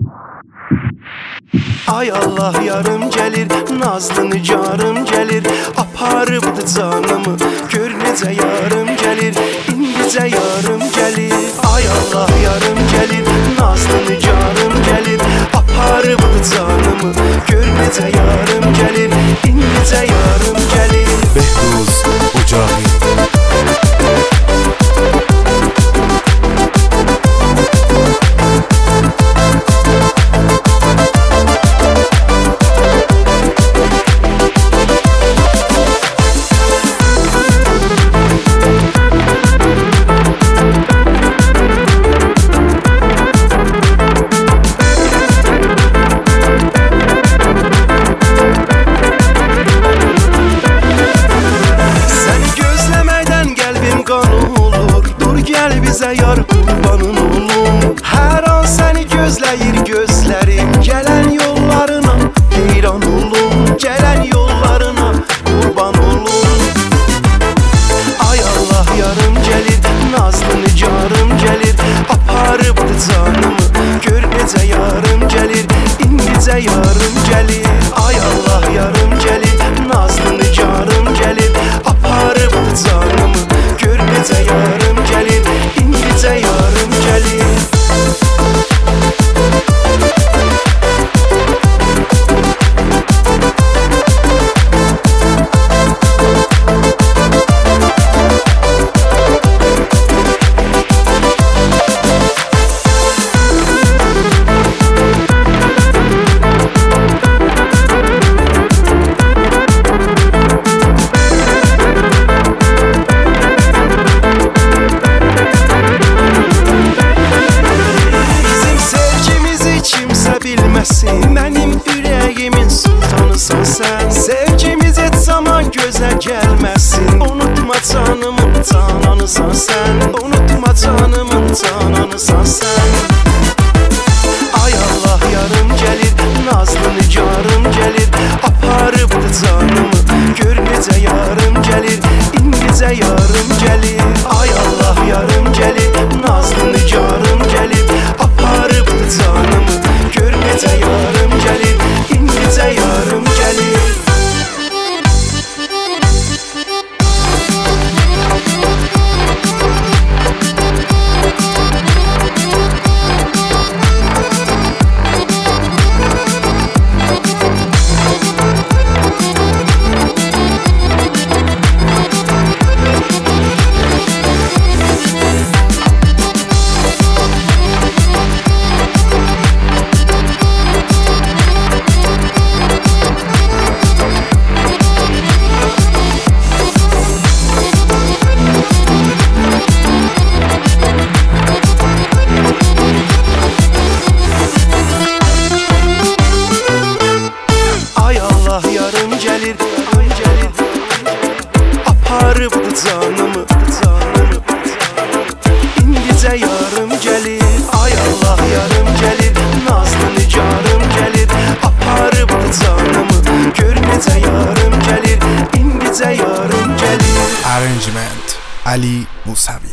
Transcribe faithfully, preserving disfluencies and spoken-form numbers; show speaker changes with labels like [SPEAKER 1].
[SPEAKER 1] Ay Allah yarım gəlir, nazlı nicarım gəlir, aparıbdı canımı, gör necə yarım gəlir, indicə yarım gəlir. Ay Allah yarım gəlir, nazlı nicarım gəlir, aparıbdı canımı, gör necə yarım gəlir, indicə yarım gəlir.
[SPEAKER 2] Behruz Ucahi.
[SPEAKER 1] Bizə yar qurbanın olum, hər an səni gözləyir gözlərim, gələn yollarına heyran olum, gələn yollarına qurban olum. Ay Allah yarım gəlir, nazlı nicarım gəlir, aparıbdı canımı, gör necə yarım gəlir, indicə yarım gəlir. Ay Allah yarım gəlir, nazlı nicarım gəlir, aparıbdı canımı, gör necə yarım gəlir, indicə yarım gəlir. Mənim ürəyimin sultanısan sən, sevgimiz heç zaman gözə gəlməsin. Unutma canımın cananısan sən, unutma canımın cananısan sən. Ay Allah yarım gəlir, nazlı nicarım gəlir, aparıbdı canımı, gör necə yarım gəlir, indicə yarım gəlir. Ay Allah yarım gəlir, nazlı nicarım gəlir, aparıbdı canımı, gör necə yarım gəlir, indicə yarım gəlir. Aparıbdı canımı, canımı, indicə yarım gəlir. Ay Allah yarım gəlir, nazlı nicarım gəlir, aparıbdı canımı, gör necə yarım gəlir, indicə yarım gəlir.
[SPEAKER 2] Arrangement Ali Musavi.